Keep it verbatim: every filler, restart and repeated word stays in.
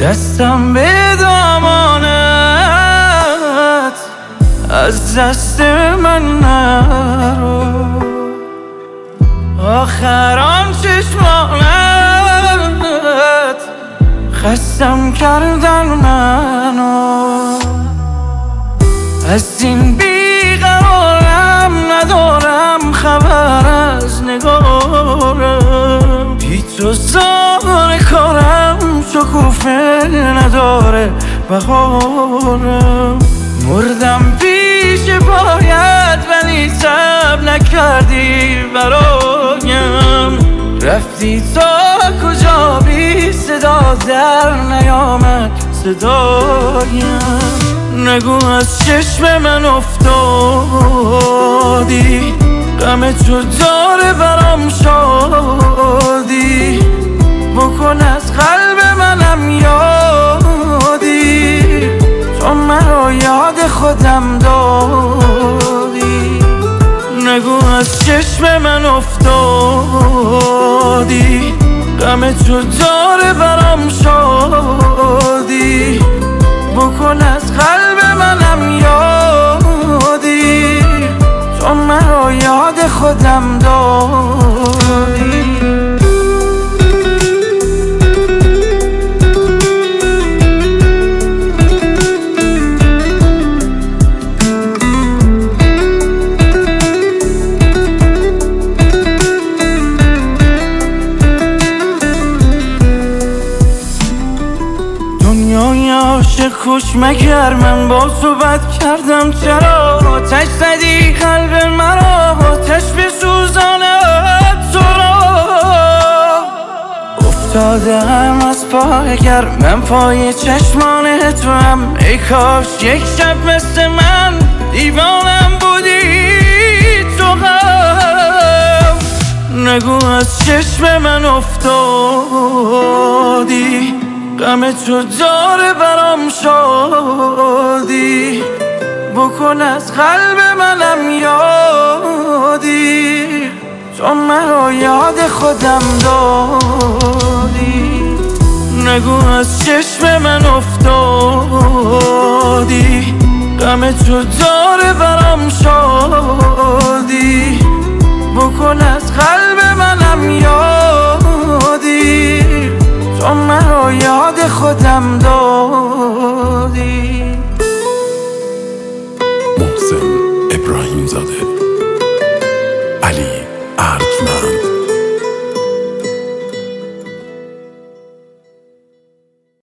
دستم به دامانت، از دست من نرو. آخر آن چشمانت خستم کردن منو. از این بیقرارم ندارم خبر از نگارم، بی تو زار کارم شکوفه نداره بهارم. مردم پیش پایت ولی صبر نکردی برایم، رفتی تا کجا بی صدا در نیامد صدایم. نگو از چشم من افتادی، غم تو داره برام شادی. بکن از قلب منم یادی، تو مرا یاد خودم دادی. نگو از چشم من افتادی، غم تو داره برام شادی. بکن از قلب منم یادی، تو مرا یاد خودم دادی. دنیای عاشق خوش مگر من با تو بد کردم؟ چرا آتش زدی قلب مرا، آتش بسوزاند تو را. افتادم از پای گرمم پای چشمان تو هم، ای کاش یک شب مثل من دیوانم بودی تو هم. نگو از چشم من افتادی، غم تو داره برام شادی. بکن از قلب منم یادی، تو مرا یاد خودم دادی. نگو از چشم من افتادی، غم تو داره برام شادی. بکن از قلب منم یادی، تو مرا یاد خودم دادی. محسن ابراهیم زاده.